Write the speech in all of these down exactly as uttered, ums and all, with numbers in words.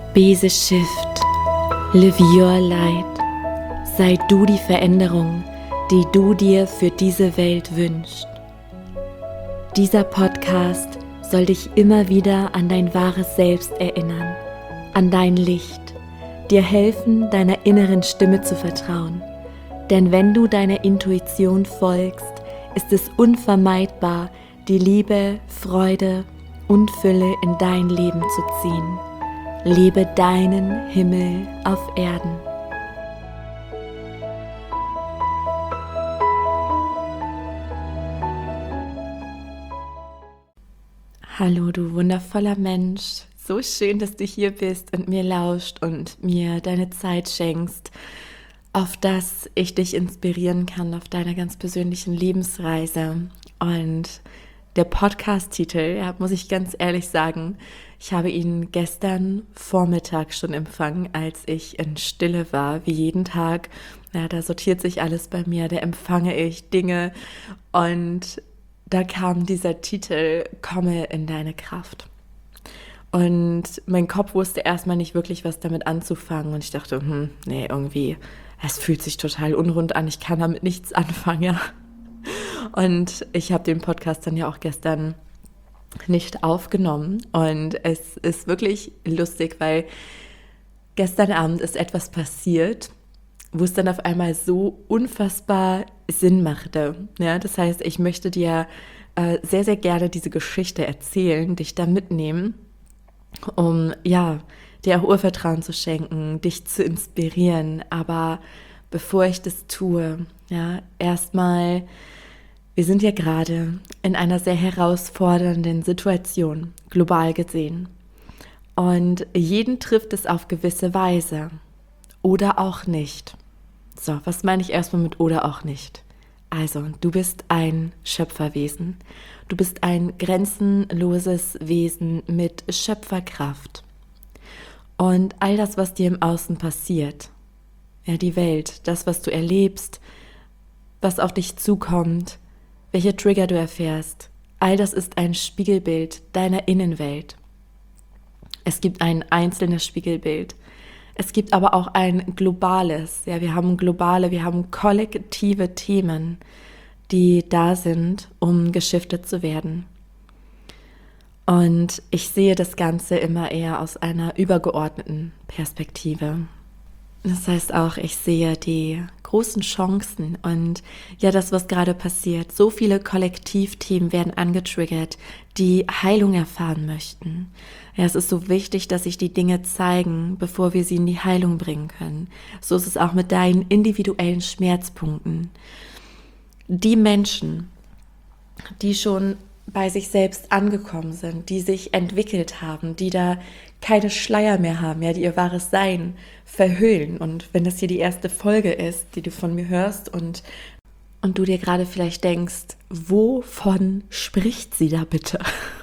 Be the shift, live your light, sei du die Veränderung, die du dir für diese Welt wünschst. Dieser Podcast soll dich immer wieder an dein wahres Selbst erinnern, an dein Licht, dir helfen, deiner inneren Stimme zu vertrauen. Denn wenn du deiner Intuition folgst, ist es unvermeidbar, die Liebe, Freude und Fülle in dein Leben zu ziehen. Lebe deinen Himmel auf Erden. Hallo, du wundervoller Mensch. So schön, dass du hier bist und mir lauscht und mir deine Zeit schenkst, auf dass ich dich inspirieren kann auf deiner ganz persönlichen Lebensreise. Und der Podcast-Titel, ja, muss ich ganz ehrlich sagen, ich habe ihn gestern Vormittag schon empfangen, als ich in Stille war, wie jeden Tag. Ja, da sortiert sich alles bei mir, da empfange ich Dinge und da kam dieser Titel, komme in deine Kraft. Und mein Kopf wusste erstmal nicht wirklich, was damit anzufangen und ich dachte, hm, nee, irgendwie, es fühlt sich total unrund an, ich kann damit nichts anfangen, ja. Und ich habe den Podcast dann ja auch gestern nicht aufgenommen und es ist wirklich lustig, weil gestern Abend ist etwas passiert, wo es dann auf einmal so unfassbar Sinn machte. Ja, das heißt, ich möchte dir äh, sehr, sehr gerne diese Geschichte erzählen, dich da mitnehmen, um ja, dir auch Urvertrauen zu schenken, dich zu inspirieren. Aber bevor ich das tue, ja, erstmal, wir sind ja gerade in einer sehr herausfordernden Situation, global gesehen. Und jeden trifft es auf gewisse Weise. Oder auch nicht. So, was meine ich erstmal mit oder auch nicht? Also, du bist ein Schöpferwesen. Du bist ein grenzenloses Wesen mit Schöpferkraft. Und all das, was dir im Außen passiert, ja, die Welt, das, was du erlebst, was auf dich zukommt, welche Trigger du erfährst, all das ist ein Spiegelbild deiner Innenwelt. Es gibt ein einzelnes Spiegelbild. Es gibt aber auch ein globales. Ja, wir haben globale, wir haben kollektive Themen, die da sind, um geschiftet zu werden. Und ich sehe das Ganze immer eher aus einer übergeordneten Perspektive. Das heißt auch, ich sehe die großen Chancen und ja, das, was gerade passiert. So viele Kollektivthemen werden angetriggert, die Heilung erfahren möchten. Ja, es ist so wichtig, dass sich die Dinge zeigen, bevor wir sie in die Heilung bringen können. So ist es auch mit deinen individuellen Schmerzpunkten. Die Menschen, die schon bei sich selbst angekommen sind, die sich entwickelt haben, die da keine Schleier mehr haben, ja, die ihr wahres Sein verhüllen. Und wenn das hier die erste Folge ist, die du von mir hörst und, und du dir gerade vielleicht denkst, wovon spricht sie da bitte?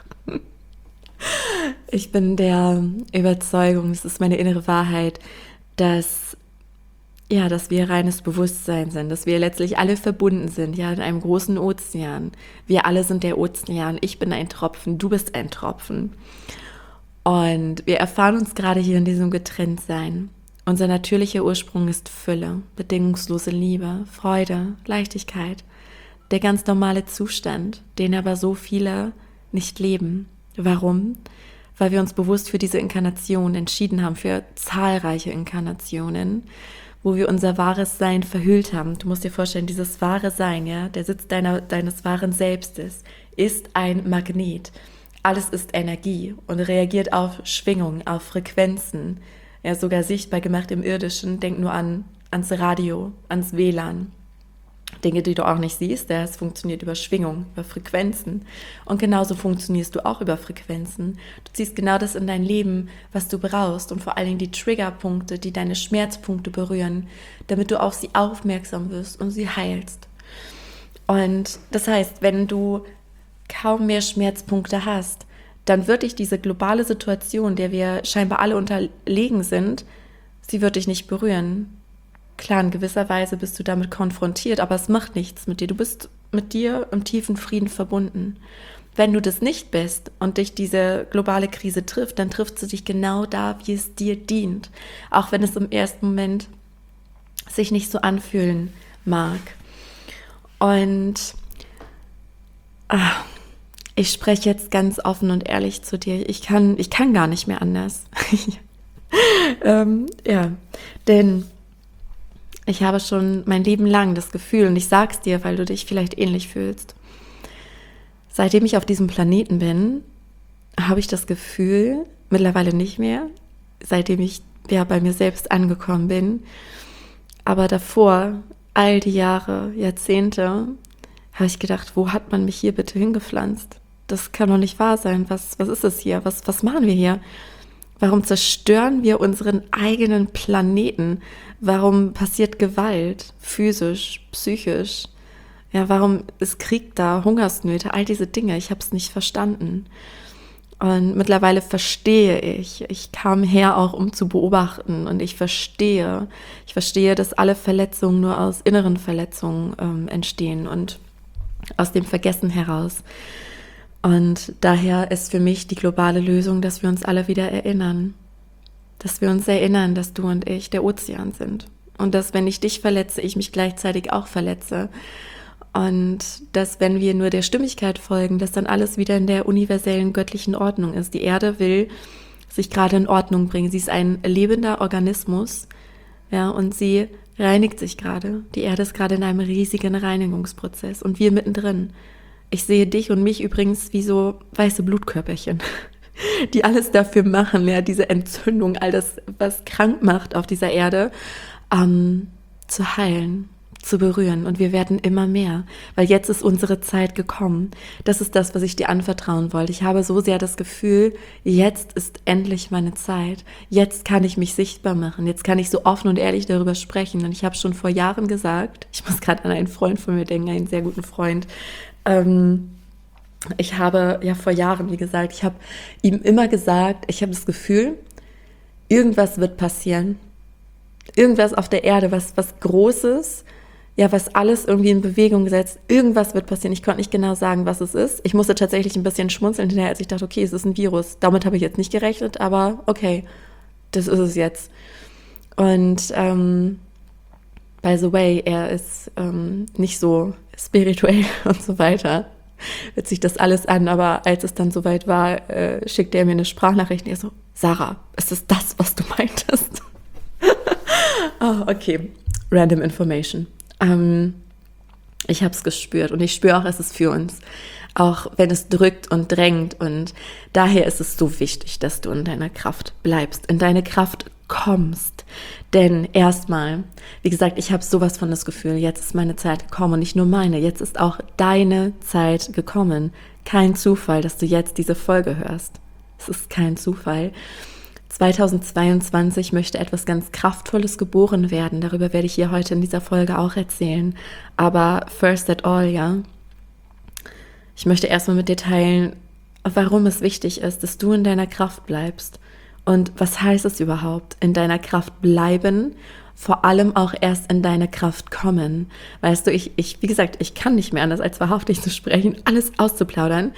Ich bin der Überzeugung, es ist meine innere Wahrheit, dass ja, dass wir reines Bewusstsein sind, dass wir letztlich alle verbunden sind, ja, in einem großen Ozean. Wir alle sind der Ozean. Ich bin ein Tropfen, du bist ein Tropfen. Und wir erfahren uns gerade hier in diesem Getrenntsein. Unser natürlicher Ursprung ist Fülle, bedingungslose Liebe, Freude, Leichtigkeit. Der ganz normale Zustand, den aber so viele nicht leben. Warum? Weil wir uns bewusst für diese Inkarnation entschieden haben, für zahlreiche Inkarnationen, wo wir unser wahres Sein verhüllt haben. Du musst dir vorstellen, dieses wahre Sein, ja, der Sitz deiner, deines wahren Selbstes, ist ein Magnet. Alles ist Energie und reagiert auf Schwingungen, auf Frequenzen. Ja, sogar sichtbar gemacht im Irdischen. Denk nur an, ans Radio, ans W L A N. Dinge, die du auch nicht siehst, das funktioniert über Schwingung, über Frequenzen. Und genauso funktionierst du auch über Frequenzen. Du ziehst genau das in dein Leben, was du brauchst und vor allen Dingen die Triggerpunkte, die deine Schmerzpunkte berühren, damit du auf sie aufmerksam wirst und sie heilst. Und das heißt, wenn du kaum mehr Schmerzpunkte hast, dann wird dich diese globale Situation, der wir scheinbar alle unterlegen sind, sie wird dich nicht berühren. Klar, in gewisser Weise bist du damit konfrontiert, aber es macht nichts mit dir. Du bist mit dir im tiefen Frieden verbunden. wenn du das nicht bist und dich diese globale Krise trifft, dann trifft sie dich genau da, wie es dir dient. Auch wenn es im ersten Moment sich nicht so anfühlen mag. Und ach, ich spreche jetzt ganz offen und ehrlich zu dir. Ich kann, ich kann gar nicht mehr anders. ähm, ja, denn ich habe schon mein Leben lang das Gefühl, und ich sag's dir, weil du dich vielleicht ähnlich fühlst. Seitdem ich auf diesem Planeten bin, habe ich das Gefühl, mittlerweile nicht mehr, seitdem ich ja bei mir selbst angekommen bin, aber davor, all die Jahre, Jahrzehnte, habe ich gedacht, wo hat man mich hier bitte hingepflanzt? Das kann doch nicht wahr sein. Was, was ist es hier? Was, was machen wir hier? Warum zerstören wir unseren eigenen Planeten? Warum passiert Gewalt, physisch, psychisch? Ja, warum ist Krieg da, Hungersnöte, all diese Dinge? Ich habe es nicht verstanden. Und mittlerweile verstehe ich. Ich kam her auch, um zu beobachten. Und ich verstehe. Ich verstehe, dass alle Verletzungen nur aus inneren Verletzungen ähm, entstehen und aus dem Vergessen heraus. Und daher ist für mich die globale Lösung, dass wir uns alle wieder erinnern. Dass wir uns erinnern, dass du und ich der Ozean sind. Und dass, wenn ich dich verletze, ich mich gleichzeitig auch verletze. Und dass, wenn wir nur der Stimmigkeit folgen, dass dann alles wieder in der universellen göttlichen Ordnung ist. Die Erde will sich gerade in Ordnung bringen. Sie ist ein lebender Organismus, ja, und sie reinigt sich gerade. Die Erde ist gerade in einem riesigen Reinigungsprozess und wir mittendrin. Ich sehe dich und mich übrigens wie so weiße Blutkörperchen, die alles dafür machen, ja, diese Entzündung, all das, was krank macht auf dieser Erde, ähm, zu heilen, zu berühren. Und wir werden immer mehr, weil jetzt ist unsere Zeit gekommen. Das ist das, was ich dir anvertrauen wollte. Ich habe so sehr das Gefühl, jetzt ist endlich meine Zeit. Jetzt kann ich mich sichtbar machen. Jetzt kann ich so offen und ehrlich darüber sprechen. Und ich habe schon vor Jahren gesagt, ich muss gerade an einen Freund von mir denken, einen sehr guten Freund. Ähm, ich habe ja vor Jahren, wie gesagt, ich habe ihm immer gesagt, ich habe das Gefühl, irgendwas wird passieren. Irgendwas auf der Erde, was, was Großes, ja, was alles irgendwie in Bewegung setzt. Irgendwas wird passieren. Ich konnte nicht genau sagen, was es ist. Ich musste tatsächlich ein bisschen schmunzeln hinterher, als ich dachte, okay, es ist ein Virus. Damit habe ich jetzt nicht gerechnet, aber okay, das ist es jetzt. Und ähm, by the way, er ist ähm, nicht so spirituell und so weiter. Hört sich das alles an, aber als es dann soweit war, äh, schickte er mir eine Sprachnachricht und er so, Sarah, ist es das, was du meintest? Oh, okay, random information. Ähm, ich habe es gespürt und ich spüre auch, es ist für uns, auch wenn es drückt und drängt, und daher ist es so wichtig, dass du in deiner Kraft bleibst, in deine Kraft kommst, denn erstmal, wie gesagt, ich habe sowas von das Gefühl, jetzt ist meine Zeit gekommen und nicht nur meine, jetzt ist auch deine Zeit gekommen. Kein Zufall, dass du jetzt diese Folge hörst. Es ist kein Zufall. zweitausendzweiundzwanzig möchte etwas ganz Kraftvolles geboren werden. Darüber werde ich hier heute in dieser Folge auch erzählen. Aber first at all, ja. Ich möchte erstmal mit dir teilen, warum es wichtig ist, dass du in deiner Kraft bleibst. Und was heißt es überhaupt, in deiner Kraft bleiben? Vor allem auch erst in deine Kraft kommen. Weißt du, ich, ich, wie gesagt, ich kann nicht mehr anders, als wahrhaftig zu sprechen, alles auszuplaudern.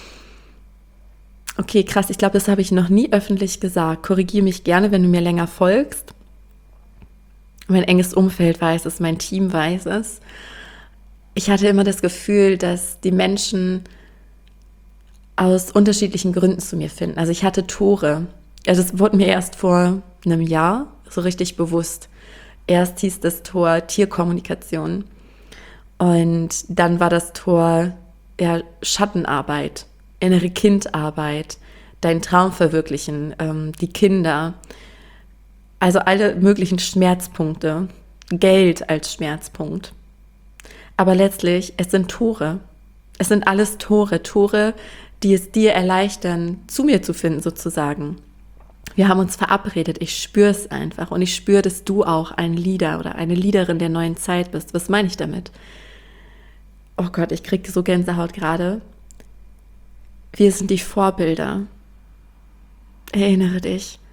Okay, krass, ich glaube, das habe ich noch nie öffentlich gesagt. Korrigiere mich gerne, wenn du mir länger folgst. Mein enges Umfeld weiß es, mein Team weiß es. Ich hatte immer das Gefühl, dass die Menschen aus unterschiedlichen Gründen zu mir finden. Also ich hatte Tore. Also es wurde mir erst vor einem Jahr so richtig bewusst. Erst hieß das Tor Tierkommunikation und dann war das Tor ja, Schattenarbeit, innere Kindarbeit, deinen Traum verwirklichen, ähm, die Kinder, also alle möglichen Schmerzpunkte, Geld als Schmerzpunkt. Aber letztlich, es sind Tore. Es sind alles Tore, Tore, die es dir erleichtern, zu mir zu finden sozusagen. Wir haben uns verabredet, ich spüre es einfach und ich spüre, dass du auch ein Leader oder eine Leaderin der neuen Zeit bist. Was meine ich damit? Oh Gott, ich kriege so Gänsehaut gerade. Wir sind die Vorbilder. Erinnere dich.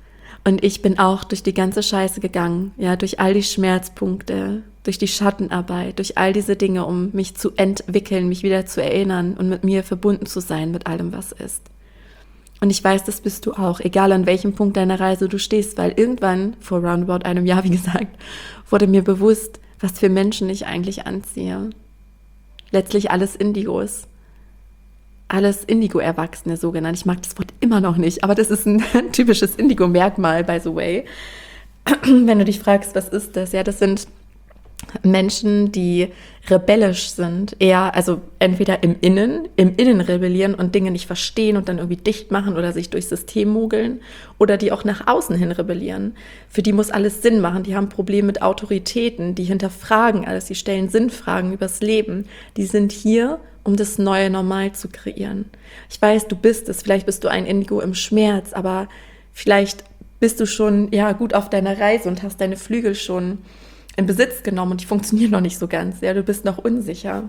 Und ich bin auch durch die ganze Scheiße gegangen, ja, durch all die Schmerzpunkte, durch die Schattenarbeit, durch all diese Dinge, um mich zu entwickeln, mich wieder zu erinnern und mit mir verbunden zu sein, mit allem, was ist. Und ich weiß, das bist du auch, egal an welchem Punkt deiner Reise du stehst, weil irgendwann, vor roundabout einem Jahr, wie gesagt, wurde mir bewusst, was für Menschen ich eigentlich anziehe. Letztlich alles Indigos. Alles Indigo-Erwachsene so genannt. Ich mag das Wort immer noch nicht, aber das ist ein typisches Indigo-Merkmal, by the way. Wenn du dich fragst, was ist das? Ja, das sind Menschen, die rebellisch sind, eher, also entweder im Innen, im Innen rebellieren und Dinge nicht verstehen und dann irgendwie dicht machen oder sich durchs System mogeln, oder die auch nach außen hin rebellieren. Für die muss alles Sinn machen, die haben Probleme mit Autoritäten, die hinterfragen alles, die stellen Sinnfragen übers Leben. Die sind hier, um das neue Normal zu kreieren. Ich weiß, du bist es, vielleicht bist du ein Indigo im Schmerz, aber vielleicht bist du schon ja gut auf deiner Reise und hast deine Flügel schon in Besitz genommen und die funktionieren noch nicht so ganz. Ja, du bist noch unsicher.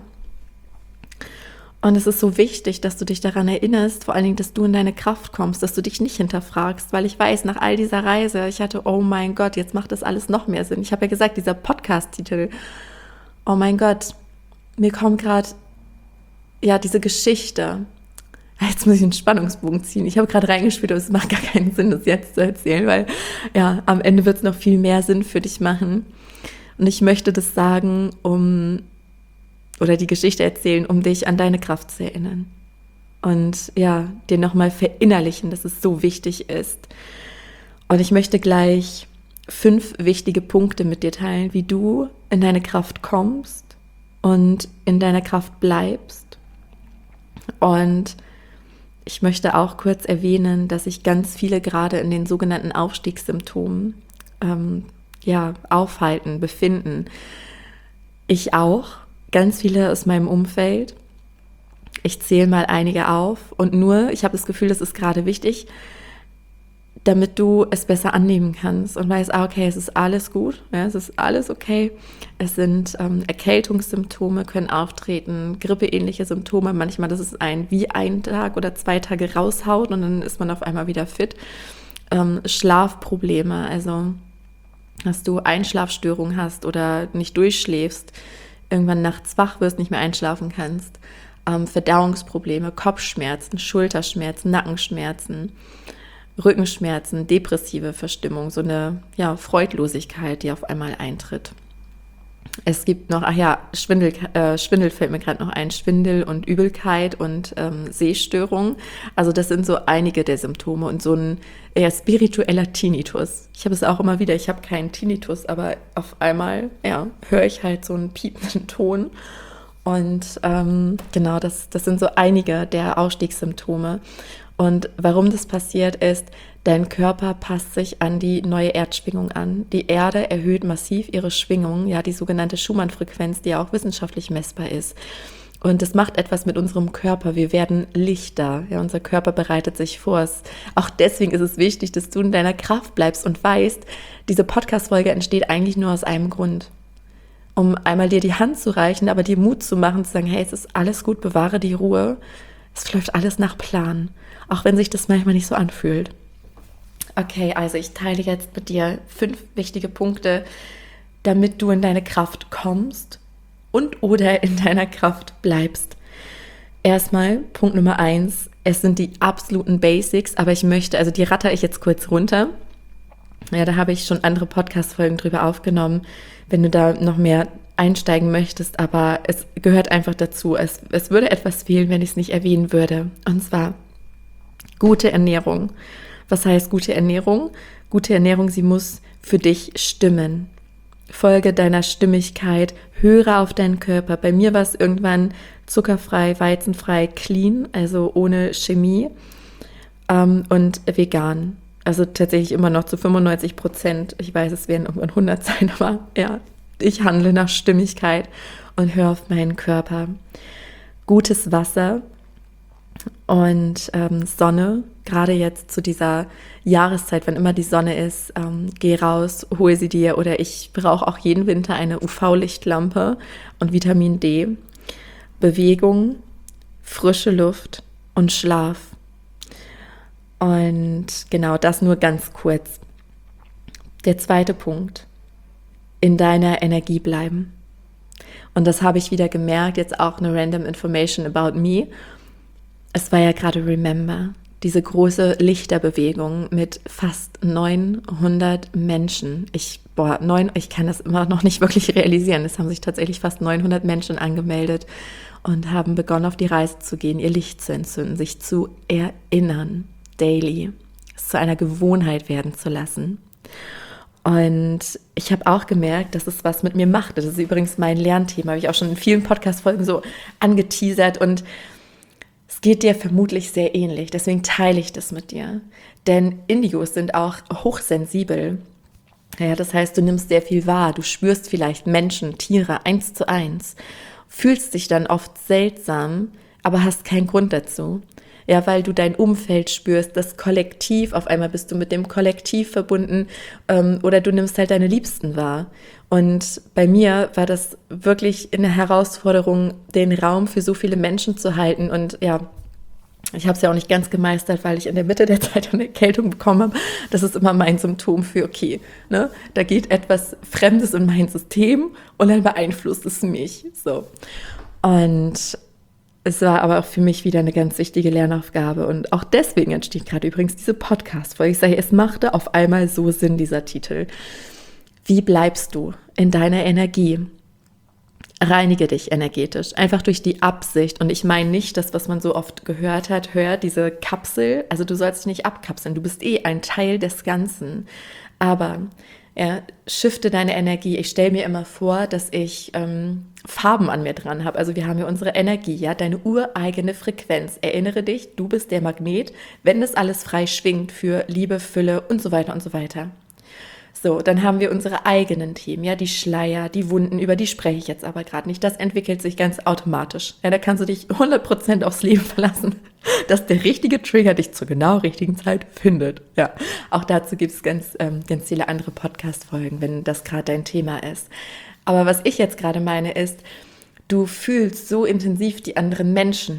Und es ist so wichtig, dass du dich daran erinnerst, vor allen Dingen, dass du in deine Kraft kommst, dass du dich nicht hinterfragst, weil ich weiß, nach all dieser Reise, ich hatte, oh mein Gott, jetzt macht das alles noch mehr Sinn. Ich habe ja gesagt, dieser Podcast-Titel, oh mein Gott, mir kommt gerade, ja, diese Geschichte. Jetzt muss ich einen Spannungsbogen ziehen. Ich habe gerade reingespielt, aber es macht gar keinen Sinn, das jetzt zu erzählen, weil ja, am Ende wird es noch viel mehr Sinn für dich machen. Und ich möchte das sagen, um, oder die Geschichte erzählen, um dich an deine Kraft zu erinnern. Und ja, dir nochmal verinnerlichen, dass es so wichtig ist. Und ich möchte gleich fünf wichtige Punkte mit dir teilen, wie du in deine Kraft kommst und in deiner Kraft bleibst. Und ich möchte auch kurz erwähnen, dass sich ganz viele gerade in den sogenannten Aufstiegssymptomen ähm, ja, aufhalten, befinden. Ich auch, ganz viele aus meinem Umfeld. Ich zähle mal einige auf und nur, ich habe das Gefühl, das ist gerade wichtig, damit du es besser annehmen kannst und weißt, ah, okay, es ist alles gut, ja, es ist alles okay. Es sind ähm, Erkältungssymptome, können auftreten, grippeähnliche Symptome. Manchmal, das ist ein wie ein Tag oder zwei Tage raushaut und dann ist man auf einmal wieder fit. Ähm, Schlafprobleme, also dass du Einschlafstörungen hast oder nicht durchschläfst, irgendwann nachts wach wirst, nicht mehr einschlafen kannst, ähm, Verdauungsprobleme, Kopfschmerzen, Schulterschmerzen, Nackenschmerzen, Rückenschmerzen, depressive Verstimmung, so eine ja, Freudlosigkeit, die auf einmal eintritt. Es gibt noch, ach ja, Schwindel, äh, Schwindel fällt mir gerade noch ein, Schwindel und Übelkeit und ähm, Sehstörungen. Also das sind so einige der Symptome und so ein eher spiritueller Tinnitus. Ich habe es auch immer wieder, ich habe keinen Tinnitus, aber auf einmal ja, höre ich halt so einen piependen Ton. Und ähm, genau, das, das sind so einige der Ausstiegssymptome. Und warum das passiert ist, dein Körper passt sich an die neue Erdschwingung an. Die Erde erhöht massiv ihre Schwingung, ja, die sogenannte Schumann-Frequenz, die ja auch wissenschaftlich messbar ist. Und das macht etwas mit unserem Körper. Wir werden lichter. Ja, unser Körper bereitet sich vor. Auch deswegen ist es wichtig, dass du in deiner Kraft bleibst und weißt, diese Podcast-Folge entsteht eigentlich nur aus einem Grund. Um einmal dir die Hand zu reichen, aber dir Mut zu machen, zu sagen, hey, es ist alles gut, bewahre die Ruhe. Es läuft alles nach Plan, auch wenn sich das manchmal nicht so anfühlt. Okay, also ich teile jetzt mit dir fünf wichtige Punkte, damit du in deine Kraft kommst und oder in deiner Kraft bleibst. Erstmal Punkt Nummer eins, es sind die absoluten Basics, aber ich möchte, also die ratter ich jetzt kurz runter. Ja, da habe ich schon andere Podcast-Folgen drüber aufgenommen, wenn du da noch mehr einsteigen möchtest, aber es gehört einfach dazu. Es, es würde etwas fehlen, wenn ich es nicht erwähnen würde. Und zwar gute Ernährung. Was heißt gute Ernährung? Gute Ernährung, sie muss für dich stimmen. Folge deiner Stimmigkeit, höre auf deinen Körper. Bei mir war es irgendwann zuckerfrei, weizenfrei, clean, also ohne Chemie ähm, und vegan. Also tatsächlich immer noch zu fünfundneunzig Prozent. Ich weiß, es werden irgendwann hundert sein, aber ja, ich handle nach Stimmigkeit und höre auf meinen Körper. Gutes Wasser und ähm, Sonne, gerade jetzt zu dieser Jahreszeit, wenn immer die Sonne ist, ähm, geh raus, hol sie dir, oder ich brauche auch jeden Winter eine U V-Lichtlampe und Vitamin D, Bewegung, frische Luft und Schlaf. Und genau das nur ganz kurz. Der zweite Punkt, in deiner Energie bleiben. Und das habe ich wieder gemerkt, jetzt auch eine random information about me. Es war ja gerade Remember, diese große Lichterbewegung mit fast neunhundert Menschen. Ich, boah, neun, ich kann das immer noch nicht wirklich realisieren. Es haben sich tatsächlich fast neunhundert Menschen angemeldet und haben begonnen, auf die Reise zu gehen, ihr Licht zu entzünden, sich zu erinnern, daily, es zu einer Gewohnheit werden zu lassen. Und ich habe auch gemerkt, dass es was mit mir macht. Das ist übrigens mein Lernthema, habe ich auch schon in vielen Podcast-Folgen so angeteasert, und es geht dir vermutlich sehr ähnlich, deswegen teile ich das mit dir. Denn Indigos sind auch hochsensibel. Ja, das heißt, du nimmst sehr viel wahr, du spürst vielleicht Menschen, Tiere eins zu eins, fühlst dich dann oft seltsam, aber hast keinen Grund dazu. Ja, weil du dein Umfeld spürst, das Kollektiv, auf einmal bist du mit dem Kollektiv verbunden, ähm, oder du nimmst halt deine Liebsten wahr. Und bei mir war das wirklich eine Herausforderung, den Raum für so viele Menschen zu halten. Und ja, ich habe es ja auch nicht ganz gemeistert, weil ich in der Mitte der Zeit eine Erkältung bekommen habe. Das ist immer mein Symptom für, okay, ne, da geht etwas Fremdes in mein System und dann beeinflusst es mich. So. Und es war aber auch für mich wieder eine ganz wichtige Lernaufgabe, und auch deswegen entsteht gerade übrigens diese Podcast-Folge. Ich sage, es machte auf einmal so Sinn, dieser Titel. Wie bleibst du in deiner Energie? Reinige dich energetisch, einfach durch die Absicht. Und ich meine nicht das, was man so oft gehört hat, hört, diese Kapsel, also du sollst dich nicht abkapseln, du bist eh ein Teil des Ganzen. Aber ja, shifte deine Energie. Ich stelle mir immer vor, dass ich ähm, Farben an mir dran habe. Also wir haben ja unsere Energie, ja, deine ureigene Frequenz. Erinnere dich, du bist der Magnet, wenn das alles frei schwingt für Liebe, Fülle und so weiter und so weiter. So, dann haben wir unsere eigenen Themen, ja, die Schleier, die Wunden, über die spreche ich jetzt aber gerade nicht. Das entwickelt sich ganz automatisch. Ja, da kannst du dich hundert Prozent aufs Leben verlassen, dass der richtige Trigger dich zur genau richtigen Zeit findet. Ja, auch dazu gibt es ganz, ähm, ganz viele andere Podcast-Folgen, wenn das gerade dein Thema ist. Aber was ich jetzt gerade meine ist, du fühlst so intensiv die anderen Menschen,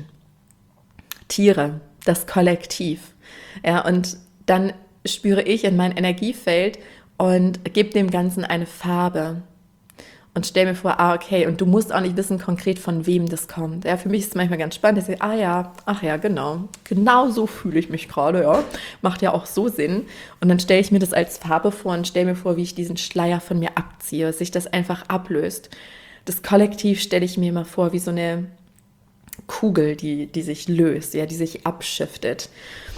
Tiere, das Kollektiv. Ja, und dann spüre ich in mein Energiefeld und gebe dem Ganzen eine Farbe und stell mir vor, ah, okay, und du musst auch nicht wissen konkret, von wem das kommt. Ja, für mich ist es manchmal ganz spannend, dass ich, ah ja, ach ja, genau, genau so fühle ich mich gerade, ja, macht ja auch so Sinn. Und dann stelle ich mir das als Farbe vor und stelle mir vor, wie ich diesen Schleier von mir abziehe, sich das einfach ablöst. Das Kollektiv stelle ich mir immer vor, wie so eine Kugel, die, die sich löst, ja, die sich abschiftet.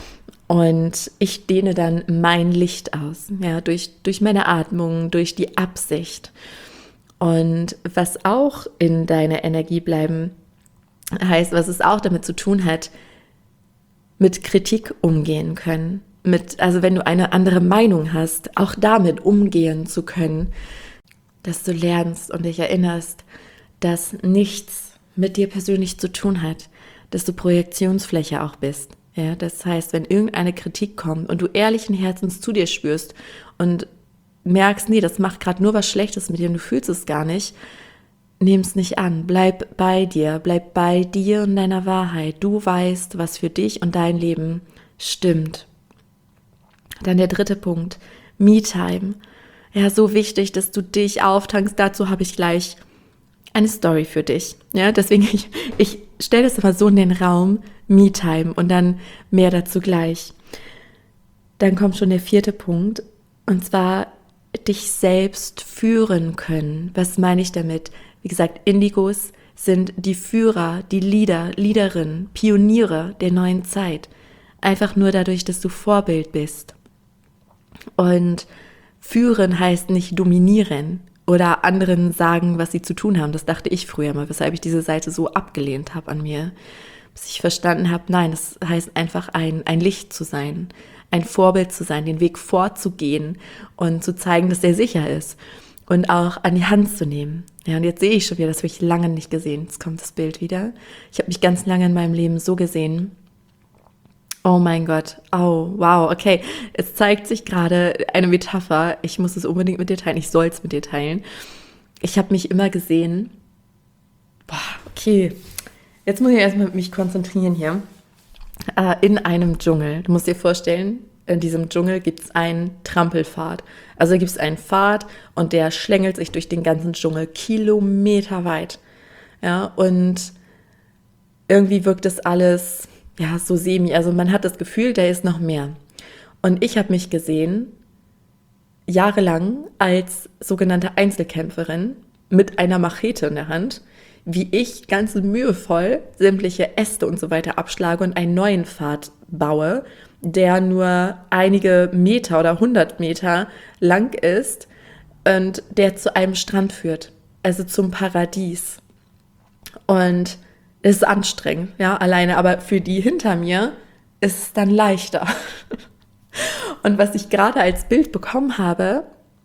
Und ich dehne dann mein Licht aus, ja, durch, durch meine Atmung, durch die Absicht. Und was auch in deiner Energie bleiben heißt, was es auch damit zu tun hat, mit Kritik umgehen können. Mit, also wenn du eine andere Meinung hast, auch damit umgehen zu können, dass du lernst und dich erinnerst, dass nichts mit dir persönlich zu tun hat, dass du Projektionsfläche auch bist. Ja, das heißt, wenn irgendeine Kritik kommt und du ehrlichen Herzens zu dir spürst und merkst, nee, das macht gerade nur was Schlechtes mit dir und du fühlst es gar nicht, nimm es nicht an. Bleib bei dir, bleib bei dir und deiner Wahrheit. Du weißt, was für dich und dein Leben stimmt. Dann der dritte Punkt, Me-Time. Ja, so wichtig, dass du dich auftankst. Dazu habe ich gleich eine Story für dich. Ja, deswegen, ich, ich stelle das immer so in den Raum, Me-Time, und dann mehr dazu gleich. Dann kommt schon der vierte Punkt, und zwar dich selbst führen können. Was meine ich damit? Wie gesagt, Indigos sind die Führer, die Leader, Leaderinnen, Pioniere der neuen Zeit. Einfach nur dadurch, dass du Vorbild bist. Und führen heißt nicht dominieren oder anderen sagen, was sie zu tun haben. Das dachte ich früher mal, weshalb ich diese Seite so abgelehnt habe an mir. Bis ich verstanden habe, nein, das heißt einfach ein, ein Licht zu sein, ein Vorbild zu sein, den Weg vorzugehen und zu zeigen, dass der sicher ist und auch an die Hand zu nehmen. Ja, und jetzt sehe ich schon wieder, das habe ich lange nicht gesehen. Jetzt kommt das Bild wieder. Ich habe mich ganz lange in meinem Leben so gesehen. Oh mein Gott, oh, wow, okay. Es zeigt sich gerade eine Metapher. Ich muss es unbedingt mit dir teilen. Ich soll es mit dir teilen. Ich habe mich immer gesehen. Boah, okay. Jetzt muss ich erstmal mich konzentrieren hier. Äh, in einem Dschungel. Du musst dir vorstellen, in diesem Dschungel gibt es einen Trampelpfad. Also gibt es einen Pfad und der schlängelt sich durch den ganzen Dschungel kilometerweit. Ja, und irgendwie wirkt das alles, ja, so semi. Also man hat das Gefühl, da ist noch mehr. Und ich habe mich gesehen, jahrelang als sogenannte Einzelkämpferin mit einer Machete in der Hand, wie ich ganz mühevoll sämtliche Äste und so weiter abschlage und einen neuen Pfad baue, der nur einige Meter oder hundert Meter lang ist und der zu einem Strand führt, also zum Paradies. Und es ist anstrengend, ja, alleine, aber für die hinter mir ist es dann leichter. Und was ich gerade als Bild bekommen habe,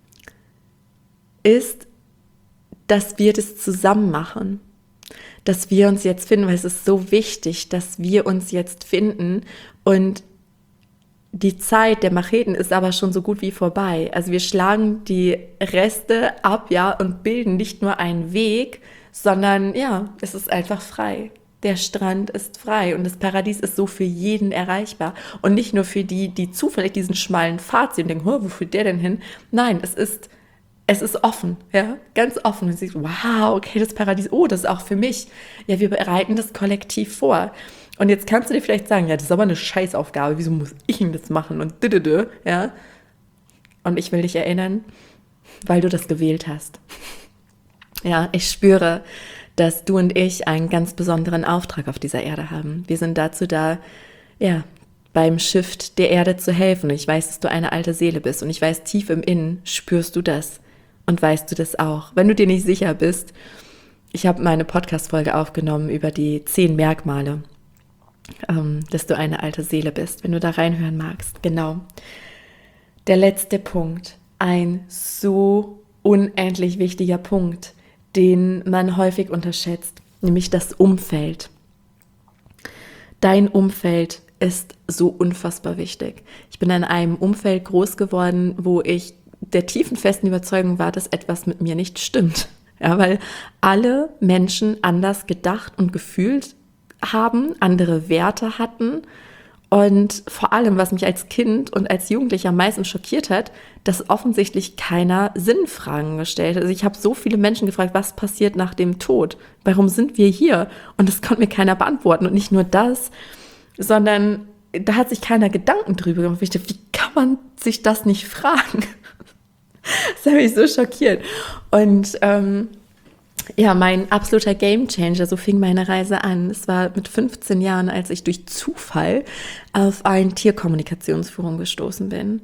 ist, dass wir das zusammen machen. Dass wir uns jetzt finden, weil es ist so wichtig, dass wir uns jetzt finden. Und die Zeit der Macheten ist aber schon so gut wie vorbei. Also wir schlagen die Reste ab, ja, und bilden nicht nur einen Weg, sondern ja, es ist einfach frei. Der Strand ist frei und das Paradies ist so für jeden erreichbar. Und nicht nur für die, die zufällig diesen schmalen Pfad sehen und denken, wo führt der denn hin? Nein, es ist, es ist offen, ja, ganz offen. Und sie sagt, wow, okay, das Paradies, oh, das ist auch für mich. Ja, wir bereiten das kollektiv vor. Und jetzt kannst du dir vielleicht sagen, ja, das ist aber eine Scheißaufgabe, wieso muss ich denn das machen? Und dödödö, ja. Und ich will dich erinnern, weil du das gewählt hast. Ja, ich spüre, dass du und ich einen ganz besonderen Auftrag auf dieser Erde haben. Wir sind dazu da, ja, beim Shift der Erde zu helfen. Und ich weiß, dass du eine alte Seele bist. Und ich weiß, tief im Innen spürst du das. Und weißt du das auch. Wenn du dir nicht sicher bist, ich habe meine Podcast-Folge aufgenommen über die zehn Merkmale, ähm, dass du eine alte Seele bist. Wenn du da reinhören magst. Genau. Der letzte Punkt. Ein so unendlich wichtiger Punkt, den man häufig unterschätzt, nämlich das Umfeld. Dein Umfeld ist so unfassbar wichtig. Ich bin in einem Umfeld groß geworden, wo ich der tiefen festen Überzeugung war, dass etwas mit mir nicht stimmt. Ja, weil alle Menschen anders gedacht und gefühlt haben, andere Werte hatten. Und vor allem, was mich als Kind und als Jugendlicher am meisten schockiert hat, dass offensichtlich keiner Sinnfragen gestellt hat. Also ich habe so viele Menschen gefragt, was passiert nach dem Tod? Warum sind wir hier? Und das konnte mir keiner beantworten. Und nicht nur das, sondern da hat sich keiner Gedanken drüber gemacht. Ich dachte, wie kann man sich das nicht fragen? Das hat mich so schockiert. Und ähm, ja, mein absoluter Gamechanger, so fing meine Reise an. Es war mit fünfzehn Jahren, als ich durch Zufall auf ein Tierkommunikationsforum gestoßen bin.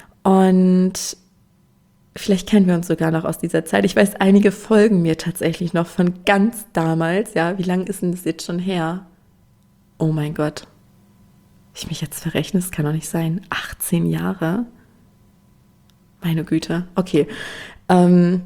Und vielleicht kennen wir uns sogar noch aus dieser Zeit. Ich weiß, einige folgen mir tatsächlich noch von ganz damals. Ja, wie lange ist denn das jetzt schon her? Oh mein Gott. Ich mich jetzt verrechne, das kann doch nicht sein. achtzehn Jahre? Meine Güte. Okay. Ähm...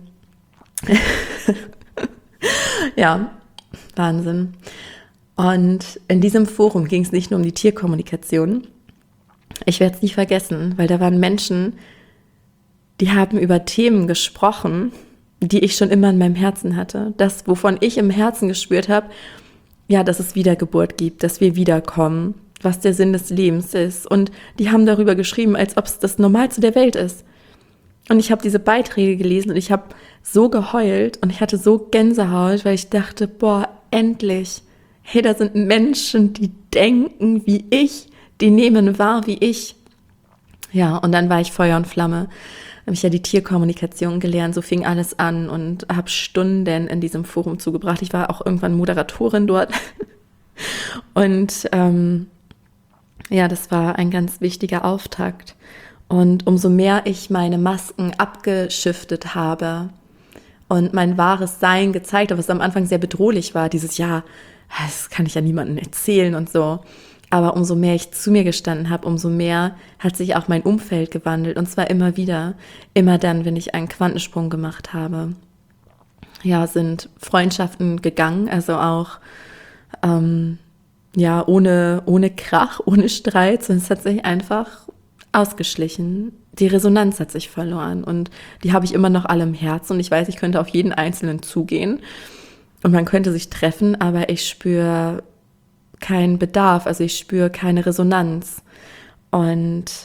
Ja, Wahnsinn. Und in diesem Forum ging es nicht nur um die Tierkommunikation. Ich werde es nie vergessen, weil da waren Menschen, die haben über Themen gesprochen, die ich schon immer in meinem Herzen hatte. Das, wovon ich im Herzen gespürt habe, ja, dass es Wiedergeburt gibt, dass wir wiederkommen, was der Sinn des Lebens ist. Und die haben darüber geschrieben, als ob es das Normalste der Welt ist. Und ich habe diese Beiträge gelesen und ich habe so geheult und ich hatte so Gänsehaut, weil ich dachte, boah, endlich. Hey, da sind Menschen, die denken wie ich, die nehmen wahr wie ich. Ja, und dann war ich Feuer und Flamme. Habe ich ja die Tierkommunikation gelernt, so fing alles an und habe Stunden in diesem Forum zugebracht. Ich war auch irgendwann Moderatorin dort. Und ähm, ja, das war ein ganz wichtiger Auftakt. Und umso mehr ich meine Masken abgeschiftet habe und mein wahres Sein gezeigt habe, was am Anfang sehr bedrohlich war, dieses ja, das kann ich ja niemandem erzählen und so. Aber umso mehr ich zu mir gestanden habe, umso mehr hat sich auch mein Umfeld gewandelt. Und zwar immer wieder, immer dann, wenn ich einen Quantensprung gemacht habe. Ja, sind Freundschaften gegangen, also auch ähm, ja ohne, ohne Krach, ohne Streit, sondern es hat sich einfach ausgeschlichen. Die Resonanz hat sich verloren und die habe ich immer noch alle im Herzen und ich weiß, ich könnte auf jeden Einzelnen zugehen und man könnte sich treffen, aber ich spüre keinen Bedarf, also ich spüre keine Resonanz und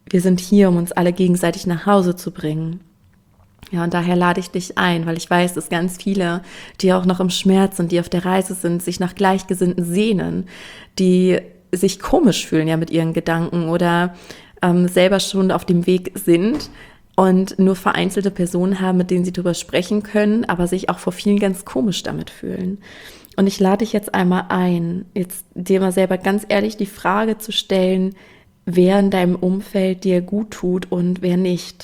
wir sind hier, um uns alle gegenseitig nach Hause zu bringen. Ja, und daher lade ich dich ein, weil ich weiß, dass ganz viele, die auch noch im Schmerz sind, die auf der Reise sind, sich nach Gleichgesinnten sehnen, die sich komisch fühlen ja mit ihren Gedanken oder ähm, selber schon auf dem Weg sind und nur vereinzelte Personen haben, mit denen sie darüber sprechen können, aber sich auch vor vielen ganz komisch damit fühlen. Und ich lade dich jetzt einmal ein, jetzt dir mal selber ganz ehrlich die Frage zu stellen, wer in deinem Umfeld dir gut tut und wer nicht.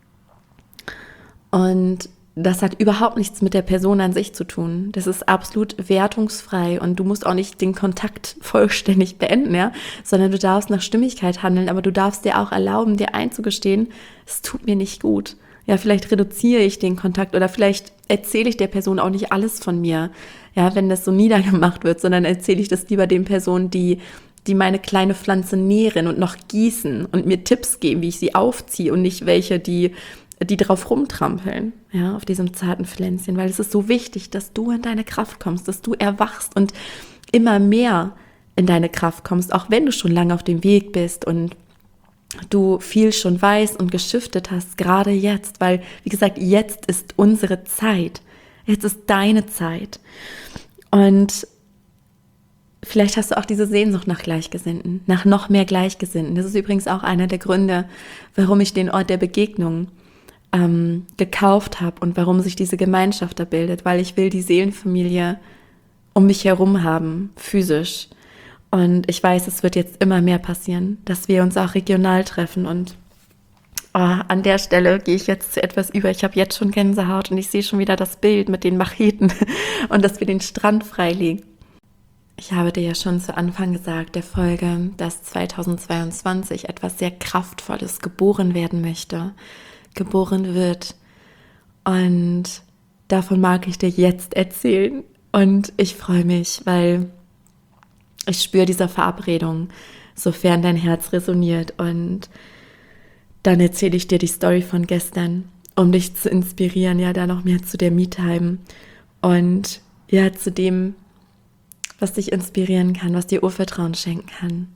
Und das hat überhaupt nichts mit der Person an sich zu tun. Das ist absolut wertungsfrei und du musst auch nicht den Kontakt vollständig beenden, ja, sondern du darfst nach Stimmigkeit handeln, aber du darfst dir auch erlauben, dir einzugestehen, es tut mir nicht gut. Ja, vielleicht reduziere ich den Kontakt oder vielleicht erzähle ich der Person auch nicht alles von mir, ja, wenn das so niedergemacht wird, sondern erzähle ich das lieber den Personen, die die meine kleine Pflanze nähren und noch gießen und mir Tipps geben, wie ich sie aufziehe und nicht welche, die die drauf rumtrampeln, ja, auf diesem zarten Pflänzchen, weil es ist so wichtig, dass du in deine Kraft kommst, dass du erwachst und immer mehr in deine Kraft kommst, auch wenn du schon lange auf dem Weg bist und du viel schon weißt und geschiftet hast, gerade jetzt, weil, wie gesagt, jetzt ist unsere Zeit, jetzt ist deine Zeit und vielleicht hast du auch diese Sehnsucht nach Gleichgesinnten, nach noch mehr Gleichgesinnten. Das ist übrigens auch einer der Gründe, warum ich den Ort der Begegnung ähm, gekauft habe und warum sich diese Gemeinschaft da bildet, weil ich will die Seelenfamilie um mich herum haben, physisch. Und ich weiß, es wird jetzt immer mehr passieren, dass wir uns auch regional treffen. Und oh, an der Stelle gehe ich jetzt zu etwas über. Ich habe jetzt schon Gänsehaut und ich sehe schon wieder das Bild mit den Macheten und dass wir den Strand freilegen. Ich habe dir ja schon zu Anfang gesagt, der Folge, dass zweitausendzweiundzwanzig etwas sehr Kraftvolles geboren werden möchte, geboren wird. Und davon mag ich dir jetzt erzählen. Und ich freue mich, weil ich spüre diese Verabredung, sofern dein Herz resoniert. Und dann erzähle ich dir die Story von gestern, um dich zu inspirieren, ja, da noch mehr zu der Me-Time und ja, zu dem, was dich inspirieren kann, was dir Urvertrauen schenken kann.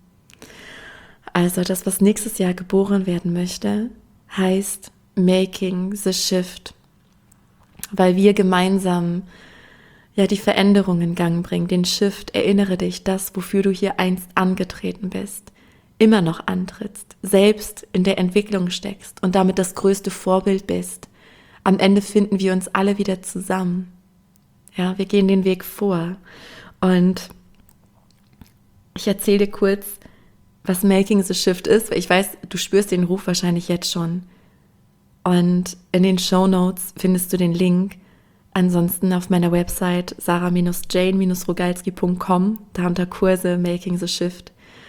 Also das, was nächstes Jahr geboren werden möchte, heißt Making the Shift, weil wir gemeinsam ja die Veränderung in Gang bringen, den Shift. Erinnere dich, das, wofür du hier einst angetreten bist, immer noch antrittst, selbst in der Entwicklung steckst und damit das größte Vorbild bist. Am Ende finden wir uns alle wieder zusammen. Ja, wir gehen den Weg vor. Und ich erzähle dir kurz, was Making the Shift ist, weil ich weiß, du spürst den Ruf wahrscheinlich jetzt schon. Und in den Shownotes findest du den Link. Ansonsten auf meiner Website sarah jane rogalski punkt com, da unter Kurse Making the Shift.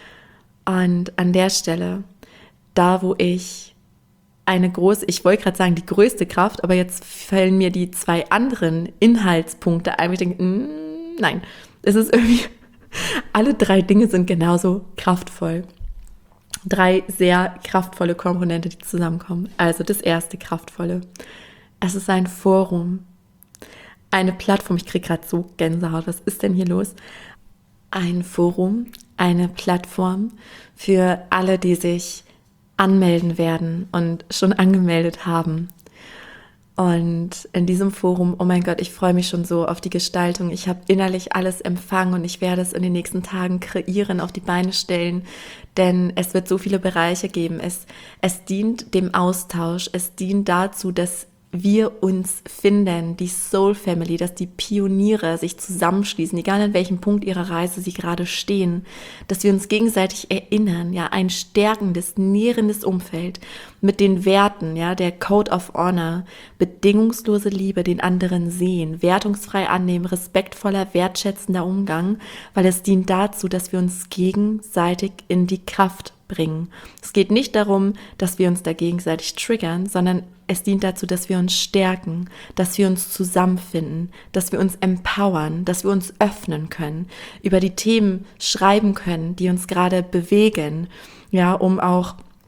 Und an der Stelle, da wo ich eine große, ich wollte gerade sagen die größte Kraft, aber jetzt fallen mir die zwei anderen Inhaltspunkte ein. Ich denke, mm, nein, es ist irgendwie, alle drei Dinge sind genauso kraftvoll. Drei sehr kraftvolle Komponente, die zusammenkommen. Also das erste kraftvolle. Es ist ein Forum, eine Plattform. Ich kriege gerade so Gänsehaut. Was ist denn hier los? Ein Forum, eine Plattform für alle, die sich anmelden werden und schon angemeldet haben. Und in diesem Forum, oh mein Gott, ich freue mich schon so auf die Gestaltung. Ich habe innerlich alles empfangen und ich werde es in den nächsten Tagen kreieren, auf die Beine stellen, denn es wird so viele Bereiche geben. Es, es dient dem Austausch, es dient dazu, dass wir uns finden, die Soul Family, dass die Pioniere sich zusammenschließen, egal an welchem Punkt ihrer Reise sie gerade stehen, dass wir uns gegenseitig erinnern, ja, ein stärkendes, nährendes Umfeld mit den Werten, ja, der Code of Honor, bedingungslose Liebe, den anderen sehen, wertungsfrei annehmen, respektvoller, wertschätzender Umgang, weil es dient dazu, dass wir uns gegenseitig in die Kraft bringen. Es geht nicht darum, dass wir uns da gegenseitig triggern, sondern es dient dazu, dass wir uns stärken, dass wir uns zusammenfinden, dass wir uns empowern, dass wir uns öffnen können, über die Themen schreiben können, die uns gerade bewegen, ja, um auch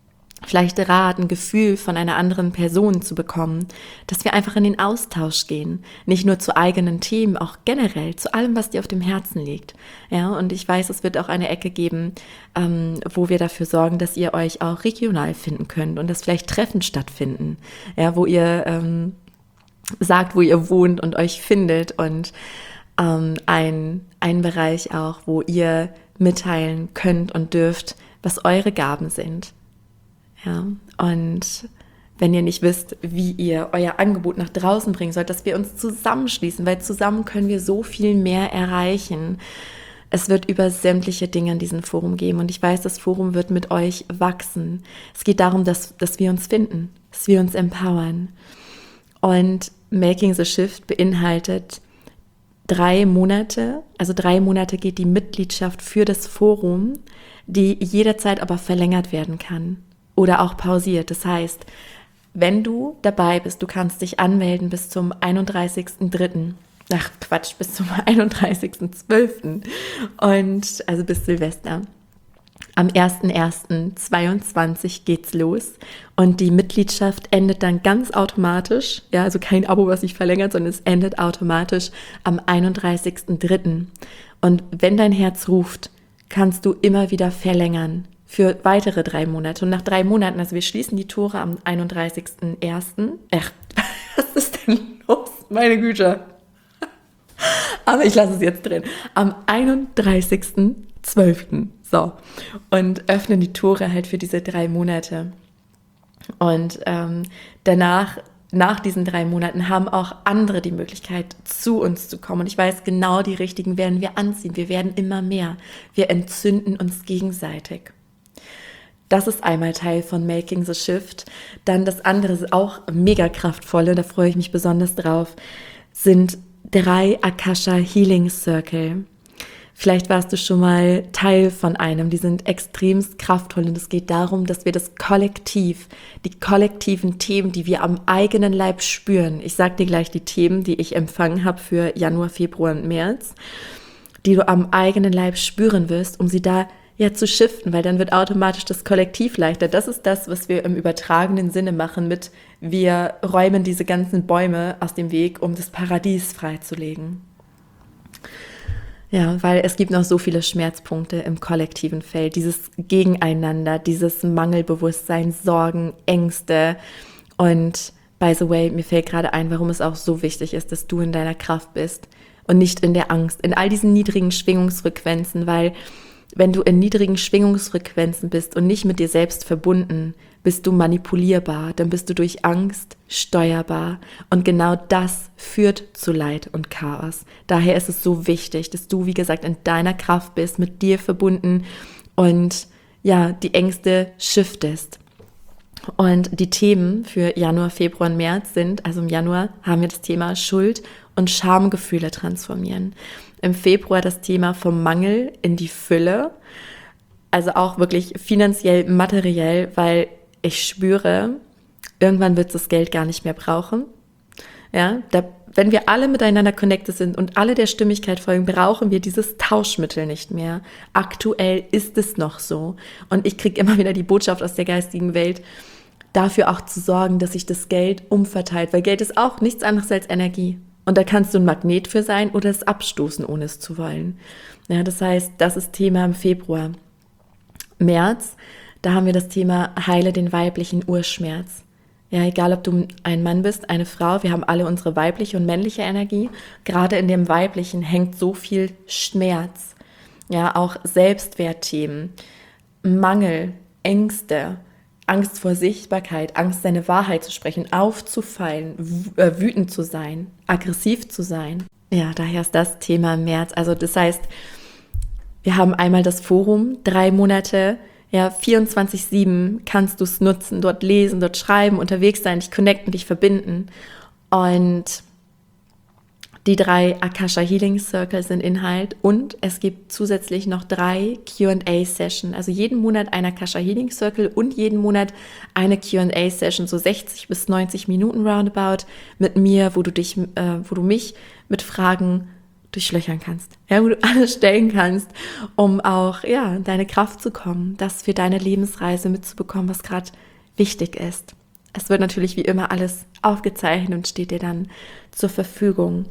vielleicht Rat, ein Gefühl von einer anderen Person zu bekommen, dass wir einfach in den Austausch gehen. Nicht nur zu eigenen Themen, auch generell zu allem, was dir auf dem Herzen liegt. Ja, und ich weiß, es wird auch eine Ecke geben, ähm, wo wir dafür sorgen, dass ihr euch auch regional finden könnt und dass vielleicht Treffen stattfinden, ja, wo ihr ähm, sagt, wo ihr wohnt und euch findet und ähm, ein, ein Bereich auch, wo ihr mitteilen könnt und dürft, was eure Gaben sind. Ja, und wenn ihr nicht wisst, wie ihr euer Angebot nach draußen bringen sollt, dass wir uns zusammenschließen, weil zusammen können wir so viel mehr erreichen. Es wird über sämtliche Dinge in diesem Forum gehen und ich weiß, das Forum wird mit euch wachsen. Es geht darum, dass, dass wir uns finden, dass wir uns empowern. Und Making the Shift beinhaltet drei Monate, also drei Monate geht die Mitgliedschaft für das Forum, die jederzeit aber verlängert werden kann. Oder auch pausiert. Das heißt, wenn du dabei bist, du kannst dich anmelden bis zum einunddreißigsten dritten Ach Quatsch, bis zum einunddreißigsten zwölften Und also bis Silvester. Am ersten ersten zweiundzwanzig geht's los und die Mitgliedschaft endet dann ganz automatisch. Ja, also kein Abo, was sich verlängert, sondern es endet automatisch am einunddreißigsten dritten Und wenn dein Herz ruft, kannst du immer wieder verlängern. Für weitere drei Monate. Und nach drei Monaten, also wir schließen die Tore am einunddreißigsten ersten Ach, was ist denn los? Meine Güte. Aber ich lasse es jetzt drin. Am einunddreißigsten zwölften So. Und öffnen die Tore halt für diese drei Monate. Und ähm, danach, nach diesen drei Monaten, haben auch andere die Möglichkeit, zu uns zu kommen. Und ich weiß, genau die richtigen werden wir anziehen. Wir werden immer mehr. Wir entzünden uns gegenseitig. Das ist einmal Teil von Making the Shift. Dann das andere ist auch mega kraftvolle, da freue ich mich besonders drauf, sind drei Akasha Healing Circle. Vielleicht warst du schon mal Teil von einem, die sind extremst kraftvoll und es geht darum, dass wir das Kollektiv, die kollektiven Themen, die wir am eigenen Leib spüren, ich sage dir gleich die Themen, die ich empfangen habe für Januar, Februar und März, die du am eigenen Leib spüren wirst, um sie da ja zu shiften, weil dann wird automatisch das Kollektiv leichter. Das ist das, was wir im übertragenen Sinne machen mit, wir räumen diese ganzen Bäume aus dem Weg, um das Paradies freizulegen. Ja, weil es gibt noch so viele Schmerzpunkte im kollektiven Feld, dieses Gegeneinander, dieses Mangelbewusstsein, Sorgen, Ängste und by the way, mir fällt gerade ein, warum es auch so wichtig ist, dass du in deiner Kraft bist und nicht in der Angst, in all diesen niedrigen Schwingungsfrequenzen, weil wenn du in niedrigen Schwingungsfrequenzen bist und nicht mit dir selbst verbunden, bist du manipulierbar, dann bist du durch Angst steuerbar. Und genau das führt zu Leid und Chaos. Daher ist es so wichtig, dass du, wie gesagt, in deiner Kraft bist, mit dir verbunden und ja, die Ängste shiftest. Und die Themen für Januar, Februar und März sind, also im Januar haben wir das Thema Schuld und Schamgefühle transformieren. Im Februar das Thema vom Mangel in die Fülle, also auch wirklich finanziell, materiell, weil ich spüre, irgendwann wird es das Geld gar nicht mehr brauchen. Ja, da, wenn wir alle miteinander connected sind und alle der Stimmigkeit folgen, brauchen wir dieses Tauschmittel nicht mehr. Aktuell ist es noch so. Und ich kriege immer wieder die Botschaft aus der geistigen Welt, dafür auch zu sorgen, dass sich das Geld umverteilt, weil Geld ist auch nichts anderes als Energie. Und da kannst du ein Magnet für sein oder es abstoßen, ohne es zu wollen. Ja, das heißt, das ist Thema im Februar. März, da haben wir das Thema Heile den weiblichen Urschmerz. Ja, egal ob du ein Mann bist, eine Frau, wir haben alle unsere weibliche und männliche Energie. Gerade in dem Weiblichen hängt so viel Schmerz. Ja, auch Selbstwertthemen, Mangel, Ängste, Angst vor Sichtbarkeit, Angst, seine Wahrheit zu sprechen, aufzufallen, wütend zu sein, aggressiv zu sein. Ja, daher ist das Thema im März. Also das heißt, wir haben einmal das Forum, drei Monate, ja, vierundzwanzig sieben kannst du es nutzen, dort lesen, dort schreiben, unterwegs sein, dich connecten, dich verbinden. Und die drei Akasha Healing Circle sind Inhalt und es gibt zusätzlich noch drei Q and A Session. Also jeden Monat ein Akasha Healing Circle und jeden Monat eine Q and A Session, so sechzig bis neunzig Minuten roundabout mit mir, wo du dich, äh, wo du mich mit Fragen durchlöchern kannst, ja, wo du alles stellen kannst, um auch ja in deine Kraft zu kommen, das für deine Lebensreise mitzubekommen, was gerade wichtig ist. Es wird natürlich wie immer alles aufgezeichnet und steht dir dann zur Verfügung.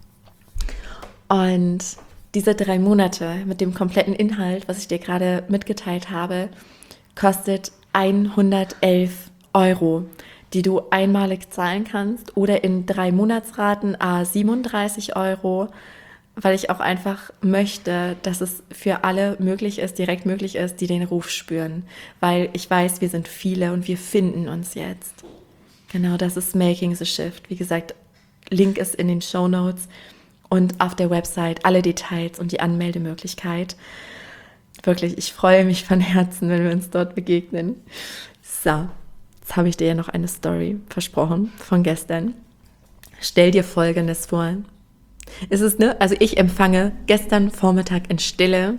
Und diese drei Monate mit dem kompletten Inhalt, was ich dir gerade mitgeteilt habe, kostet hundertelf Euro, die du einmalig zahlen kannst oder in drei Monatsraten à siebenunddreißig Euro, weil ich auch einfach möchte, dass es für alle möglich ist, direkt möglich ist, die den Ruf spüren. Weil ich weiß, wir sind viele und wir finden uns jetzt. Genau, das ist Making the Shift. Wie gesagt, Link ist in den Shownotes und auf der Website alle Details und die Anmeldemöglichkeit. Wirklich, ich freue mich von Herzen, wenn wir uns dort begegnen. So, jetzt habe ich dir ja noch eine Story versprochen von gestern. Stell dir Folgendes vor. Es ist, ne, also ich empfange gestern Vormittag in Stille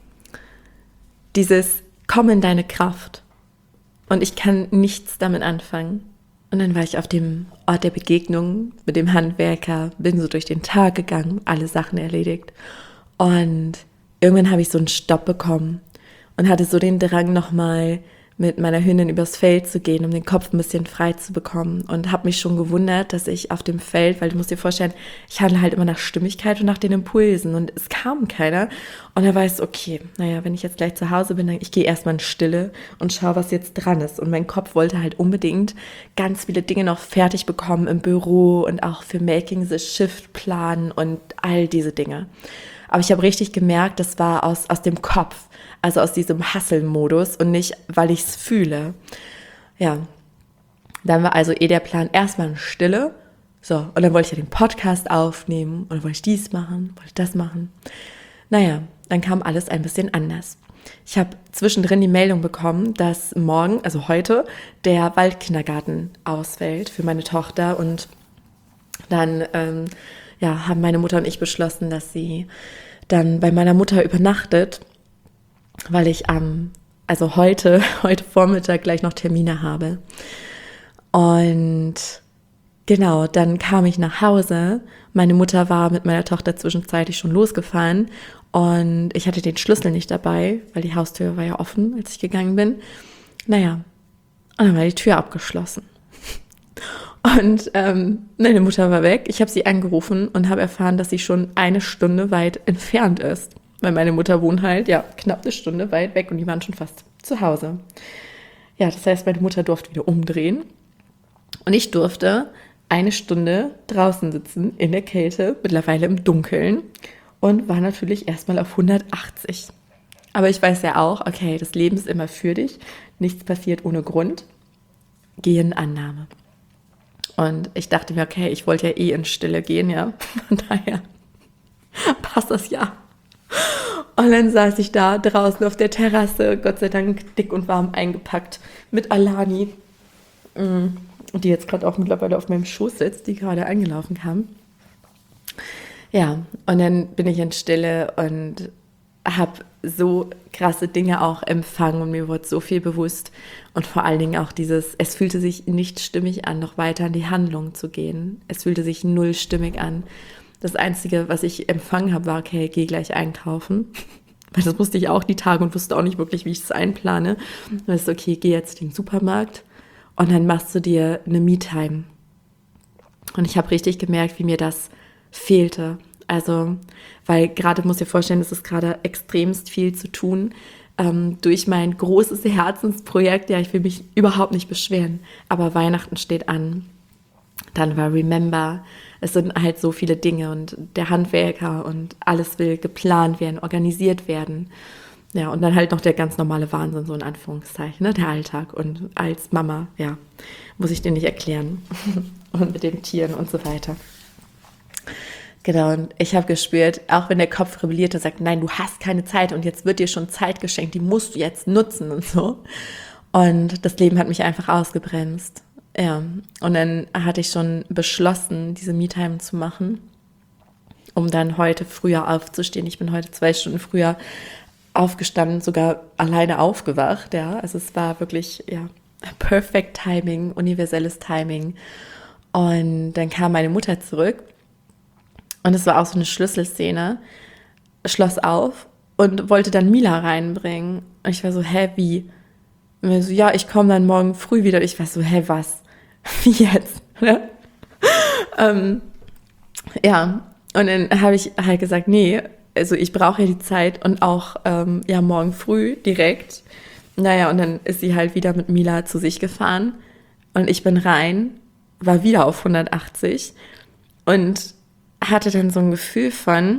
dieses Komm in deine Kraft und ich kann nichts damit anfangen. Und dann war ich auf dem Ort der Begegnung mit dem Handwerker, bin so durch den Tag gegangen, alle Sachen erledigt und irgendwann habe ich so einen Stopp bekommen und hatte so den Drang, nochmal mit meiner Hündin übers Feld zu gehen, um den Kopf ein bisschen frei zu bekommen. Und habe mich schon gewundert, dass ich auf dem Feld, weil du musst dir vorstellen, ich handle halt immer nach Stimmigkeit und nach den Impulsen. Und es kam keiner. Und da war ich so, okay, naja, wenn ich jetzt gleich zu Hause bin, dann ich gehe erstmal in Stille und schaue, was jetzt dran ist. Und mein Kopf wollte halt unbedingt ganz viele Dinge noch fertig bekommen im Büro und auch für Making the Shift planen und all diese Dinge. Aber ich habe richtig gemerkt, das war aus, aus dem Kopf, also aus diesem Hustle-Modus und nicht, weil ich es fühle. Ja, dann war also eh der Plan erstmal in Stille. So, und dann wollte ich ja den Podcast aufnehmen und dann wollte ich dies machen, wollte ich das machen. Naja, dann kam alles ein bisschen anders. Ich habe zwischendrin die Meldung bekommen, dass morgen, also heute, der Waldkindergarten ausfällt für meine Tochter und dann ähm, ja, haben meine Mutter und ich beschlossen, dass sie dann bei meiner Mutter übernachtet, weil ich am, also heute, heute Vormittag gleich noch Termine habe. Und genau, dann kam ich nach Hause. Meine Mutter war mit meiner Tochter zwischenzeitlich schon losgefahren und ich hatte den Schlüssel nicht dabei, weil die Haustür war ja offen, als ich gegangen bin. Naja, und dann war die Tür abgeschlossen. Und ähm, meine Mutter war weg. Ich habe sie angerufen und habe erfahren, dass sie schon eine Stunde weit entfernt ist. Weil meine Mutter wohnt halt, ja, knapp eine Stunde weit weg und die waren schon fast zu Hause. Ja, das heißt, meine Mutter durfte wieder umdrehen und ich durfte eine Stunde draußen sitzen in der Kälte, mittlerweile im Dunkeln und war natürlich erstmal auf hundertachtzig. Aber ich weiß ja auch, okay, das Leben ist immer für dich, nichts passiert ohne Grund. Geh in Annahme. Und ich dachte mir, okay, ich wollte ja eh in Stille gehen, ja, von daher passt das ja. Und dann saß ich da draußen auf der Terrasse, Gott sei Dank dick und warm eingepackt, mit Alani, die jetzt gerade auch mittlerweile auf meinem Schoß sitzt, die gerade angelaufen kam. Ja, und dann bin ich in Stille und habe so krasse Dinge auch empfangen und mir wurde so viel bewusst und vor allen Dingen auch dieses, es fühlte sich nicht stimmig an, noch weiter in die Handlung zu gehen. Es fühlte sich null stimmig an. Das Einzige, was ich empfangen habe, war, okay, geh gleich einkaufen. Weil das wusste ich auch die Tage und wusste auch nicht wirklich, wie ich das einplane. Und dann ist okay, geh jetzt in den Supermarkt und dann machst du dir eine Me-Time. Und ich habe richtig gemerkt, wie mir das fehlte. Also, weil gerade, muss ich dir vorstellen, es ist gerade extremst viel zu tun ähm, durch mein großes Herzensprojekt. Ja, ich will mich überhaupt nicht beschweren, aber Weihnachten steht an. Dann war Remember, es sind halt so viele Dinge und der Handwerker und alles will geplant werden, organisiert werden. Ja, und dann halt noch der ganz normale Wahnsinn, so in Anführungszeichen, ne, der Alltag. Und als Mama, ja, muss ich dir nicht erklären. Und mit den Tieren und so weiter. Genau, und ich habe gespürt, auch wenn der Kopf rebelliert und sagt, nein, du hast keine Zeit und jetzt wird dir schon Zeit geschenkt, die musst du jetzt nutzen und so. Und das Leben hat mich einfach ausgebremst. Ja, und dann hatte ich schon beschlossen, diese Me-Time zu machen, um dann heute früher aufzustehen. Ich bin heute zwei Stunden früher aufgestanden, sogar alleine aufgewacht. Ja, also es war wirklich, ja, perfect Timing, universelles Timing. Und dann kam meine Mutter zurück und es war auch so eine Schlüsselszene, schloss auf und wollte dann Mila reinbringen. Und ich war so, hä, wie? Und er so, ja, ich komme dann morgen früh wieder. Und ich war so, hä, was? Wie jetzt? Ne? ähm, ja, und dann habe ich halt gesagt, nee, also ich brauche ja die Zeit und auch ähm, ja morgen früh direkt. Naja, und dann ist sie halt wieder mit Mila zu sich gefahren und ich bin rein, war wieder auf hundertachtzig und hatte dann so ein Gefühl von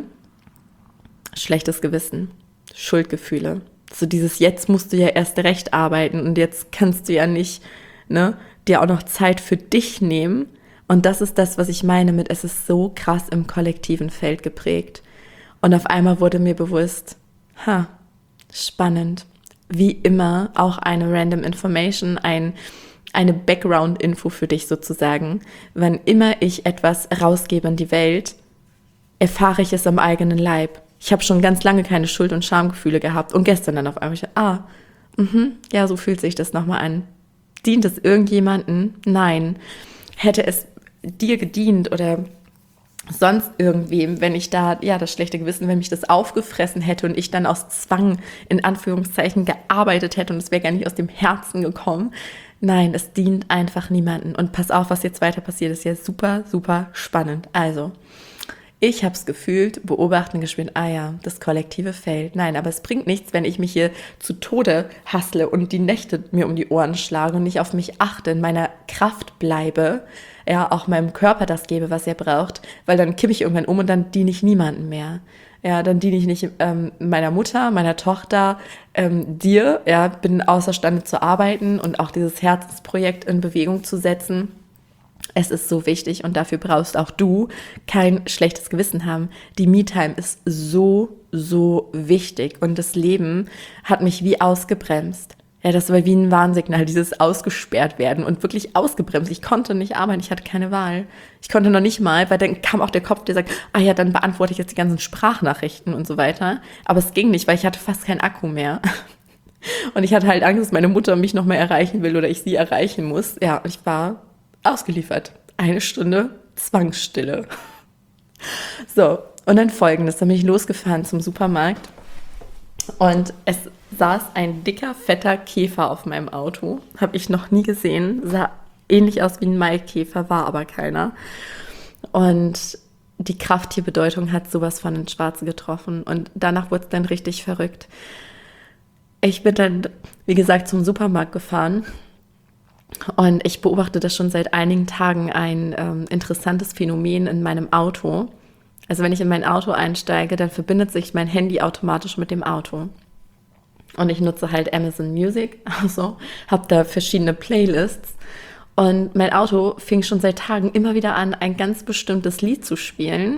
schlechtes Gewissen, Schuldgefühle. So dieses, jetzt musst du ja erst recht arbeiten und jetzt kannst du ja nicht, ne, dir auch noch Zeit für dich nehmen. Und das ist das, was ich meine mit, es ist so krass im kollektiven Feld geprägt. Und auf einmal wurde mir bewusst, ha, spannend. Wie immer auch eine random Information, ein, eine Background-Info für dich sozusagen. Wann immer ich etwas rausgebe in die Welt, erfahre ich es am eigenen Leib. Ich habe schon ganz lange keine Schuld- und Schamgefühle gehabt. Und gestern dann auf einmal, ich, ah, mh, ja, so fühlt sich das nochmal an. Dient es irgendjemanden? Nein. Hätte es dir gedient oder sonst irgendwem, wenn ich da, ja, das schlechte Gewissen, wenn mich das aufgefressen hätte und ich dann aus Zwang, in Anführungszeichen, gearbeitet hätte und es wäre gar nicht aus dem Herzen gekommen. Nein, es dient einfach niemanden. Und pass auf, was jetzt weiter passiert, ist ja super, super spannend. Also, ich habe es gefühlt, beobachten, gespielt, ah ja, das kollektive Feld. Nein, aber es bringt nichts, wenn ich mich hier zu Tode hassle und die Nächte mir um die Ohren schlage und nicht auf mich achte, in meiner Kraft bleibe, ja, auch meinem Körper das gebe, was er braucht, weil dann kippe ich irgendwann um und dann diene ich niemandem mehr. Ja, dann diene ich nicht ähm, meiner Mutter, meiner Tochter, ähm, dir, ja, bin außerstande zu arbeiten und auch dieses Herzensprojekt in Bewegung zu setzen. Es ist so wichtig und dafür brauchst auch du kein schlechtes Gewissen haben. Die Me-Time ist so, so wichtig und das Leben hat mich wie ausgebremst. Ja, das war wie ein Warnsignal, dieses ausgesperrt werden und wirklich ausgebremst. Ich konnte nicht arbeiten, ich hatte keine Wahl. Ich konnte noch nicht mal, weil dann kam auch der Kopf, der sagt, ah ja, dann beantworte ich jetzt die ganzen Sprachnachrichten und so weiter. Aber es ging nicht, weil ich hatte fast keinen Akku mehr. Und ich hatte halt Angst, dass meine Mutter mich noch mehr erreichen will oder ich sie erreichen muss. Ja, und ich war ausgeliefert. Eine Stunde Zwangsstille. So, und dann Folgendes. Dann bin ich losgefahren zum Supermarkt und es saß ein dicker, fetter Käfer auf meinem Auto. Habe ich noch nie gesehen. Sah ähnlich aus wie ein Maikäfer, war aber keiner. Und die Krafttierbedeutung hat sowas von ins Schwarze getroffen. Und danach wurde es dann richtig verrückt. Ich bin dann, wie gesagt, zum Supermarkt gefahren. Und ich beobachte das schon seit einigen Tagen, ein ähm, interessantes Phänomen in meinem Auto. Also wenn ich in mein Auto einsteige, dann verbindet sich mein Handy automatisch mit dem Auto. Und ich nutze halt Amazon Music, also habe da verschiedene Playlists. Und mein Auto fing schon seit Tagen immer wieder an, ein ganz bestimmtes Lied zu spielen,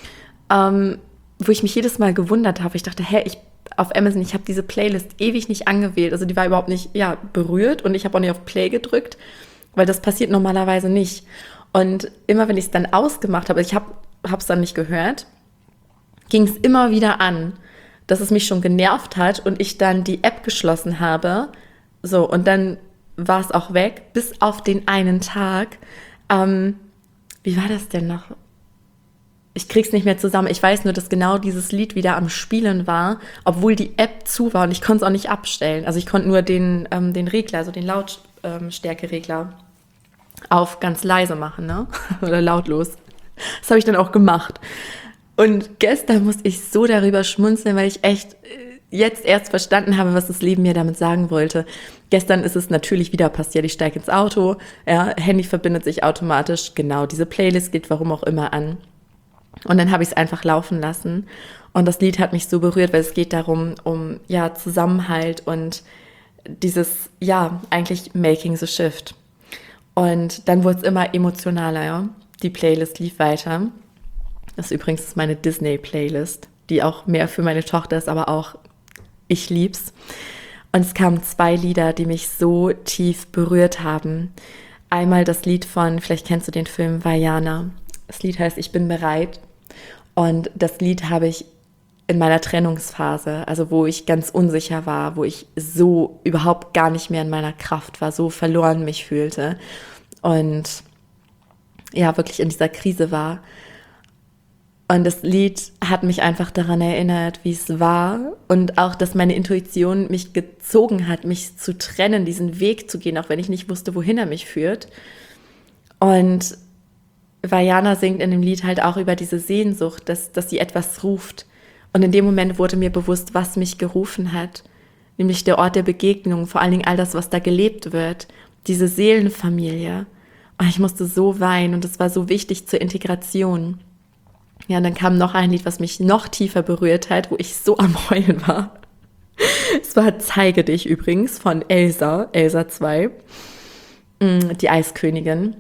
ähm, wo ich mich jedes Mal gewundert habe. Ich dachte, hä, ich auf Amazon, ich habe diese Playlist ewig nicht angewählt. Also die war überhaupt nicht ja, berührt und ich habe auch nicht auf Play gedrückt, weil das passiert normalerweise nicht. Und immer wenn ich es dann ausgemacht habe, also ich habe es dann nicht gehört, ging es immer wieder an, dass es mich schon genervt hat und ich dann die App geschlossen habe. So, und dann war es auch weg, bis auf den einen Tag. Ähm, wie war das denn noch? Ich krieg's nicht mehr zusammen. Ich weiß nur, dass genau dieses Lied wieder am Spielen war, obwohl die App zu war und ich konnte es auch nicht abstellen. Also ich konnte nur den, ähm, den Regler, also den Lautstärkeregler auf ganz leise machen, ne? Oder lautlos. Das habe ich dann auch gemacht. Und gestern musste ich so darüber schmunzeln, weil ich echt jetzt erst verstanden habe, was das Leben mir damit sagen wollte. Gestern ist es natürlich wieder passiert. Ich steige ins Auto, ja, Handy verbindet sich automatisch. Genau, diese Playlist geht warum auch immer an. Und dann habe ich es einfach laufen lassen. Und das Lied hat mich so berührt, weil es geht darum, um ja Zusammenhalt und dieses, ja, eigentlich Making the Shift. Und dann wurde es immer emotionaler, ja. Die Playlist lief weiter. Das ist übrigens meine Disney-Playlist, die auch mehr für meine Tochter ist, aber auch ich lieb's. Und es kamen zwei Lieder, die mich so tief berührt haben. Einmal das Lied von, vielleicht kennst du den Film Vaiana. Das Lied heißt Ich bin bereit. Und das Lied habe ich in meiner Trennungsphase, also wo ich ganz unsicher war, wo ich so überhaupt gar nicht mehr in meiner Kraft war, so verloren mich fühlte und ja, wirklich in dieser Krise war. Und das Lied hat mich einfach daran erinnert, wie es war und auch, dass meine Intuition mich gezogen hat, mich zu trennen, diesen Weg zu gehen, auch wenn ich nicht wusste, wohin er mich führt. Und Vajana singt in dem Lied halt auch über diese Sehnsucht, dass, dass sie etwas ruft. Und in dem Moment wurde mir bewusst, was mich gerufen hat, nämlich der Ort der Begegnung, vor allen Dingen all das, was da gelebt wird, diese Seelenfamilie. Und ich musste so weinen und es war so wichtig zur Integration. Ja, und dann kam noch ein Lied, was mich noch tiefer berührt hat, wo ich so am Heulen war. Es war Zeige dich übrigens von Elsa, Elsa zwei, die Eiskönigin.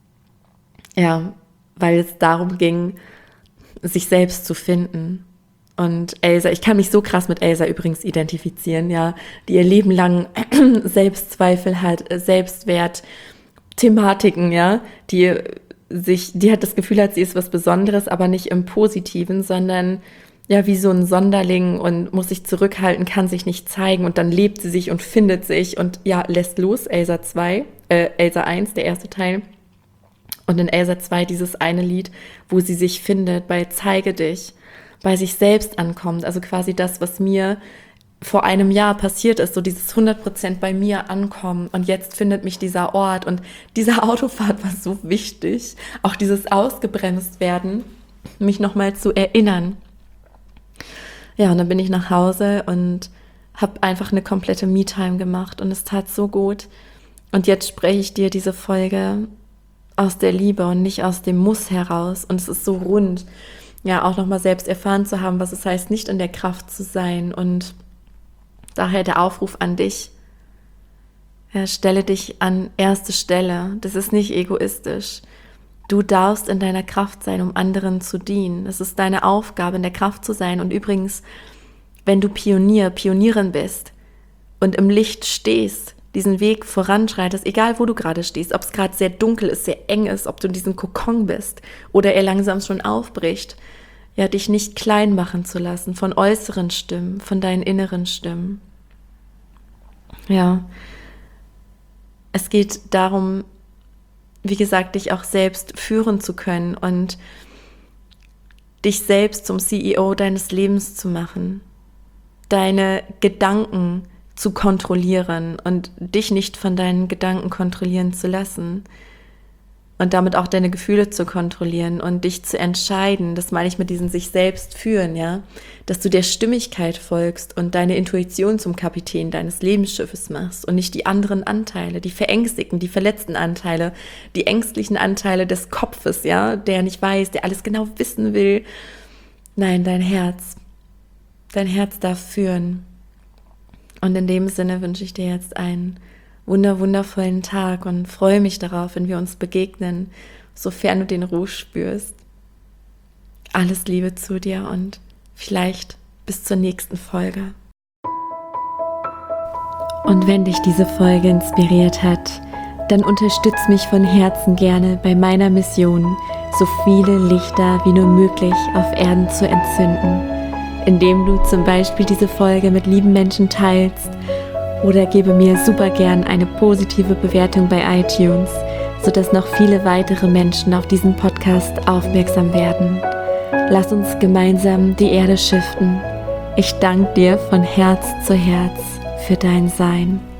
Ja, weil es darum ging, sich selbst zu finden. Und Elsa, ich kann mich so krass mit Elsa übrigens identifizieren, ja, die ihr Leben lang Selbstzweifel hat, Selbstwert, Thematiken, ja, die sich, die hat das Gefühl hat, sie ist was Besonderes, aber nicht im Positiven, sondern ja, wie so ein Sonderling und muss sich zurückhalten, kann sich nicht zeigen und dann lebt sie sich und findet sich und ja, lässt los, Elsa zwei, äh, Elsa eins, der erste Teil. Und in Elsa zwei dieses eine Lied, wo sie sich findet, bei Zeige dich, bei sich selbst ankommt, also quasi das, was mir vor einem Jahr passiert ist, so dieses hundert Prozent bei mir ankommen und jetzt findet mich dieser Ort und diese Autofahrt war so wichtig, auch dieses ausgebremst werden, mich nochmal zu erinnern. Ja, und dann bin ich nach Hause und habe einfach eine komplette Me-Time gemacht und es tat so gut. Und jetzt spreche ich dir diese Folge aus der Liebe und nicht aus dem Muss heraus und es ist so rund, ja, auch nochmal selbst erfahren zu haben, was es heißt, nicht in der Kraft zu sein und daher der Aufruf an dich, ja, stelle dich an erste Stelle. Das ist nicht egoistisch. Du darfst in deiner Kraft sein, um anderen zu dienen. Es ist deine Aufgabe, in der Kraft zu sein. Und übrigens, wenn du Pionier, Pionierin bist und im Licht stehst, diesen Weg voranschreitest, egal wo du gerade stehst, ob es gerade sehr dunkel ist, sehr eng ist, ob du in diesem Kokon bist oder er langsam schon aufbricht, ja, dich nicht klein machen zu lassen von äußeren Stimmen, von deinen inneren Stimmen. Ja, es geht darum, wie gesagt, dich auch selbst führen zu können und dich selbst zum C E O deines Lebens zu machen, deine Gedanken zu kontrollieren und dich nicht von deinen Gedanken kontrollieren zu lassen. Und damit auch deine Gefühle zu kontrollieren und dich zu entscheiden, das meine ich mit diesem sich selbst führen, ja, dass du der Stimmigkeit folgst und deine Intuition zum Kapitän deines Lebensschiffes machst und nicht die anderen Anteile, die verängstigten, die verletzten Anteile, die ängstlichen Anteile des Kopfes, ja, der nicht weiß, der alles genau wissen will. Nein, dein Herz, dein Herz darf führen. Und in dem Sinne wünsche ich dir jetzt einen wunder, wundervollen Tag und freue mich darauf, wenn wir uns begegnen, sofern du den Ruf spürst. Alles Liebe zu dir und vielleicht bis zur nächsten Folge. Und wenn dich diese Folge inspiriert hat, dann unterstütz mich von Herzen gerne bei meiner Mission, so viele Lichter wie nur möglich auf Erden zu entzünden, indem du zum Beispiel diese Folge mit lieben Menschen teilst oder gebe mir super gern eine positive Bewertung bei iTunes, sodass noch viele weitere Menschen auf diesen Podcast aufmerksam werden. Lass uns gemeinsam die Erde shiften. Ich danke dir von Herz zu Herz für dein Sein.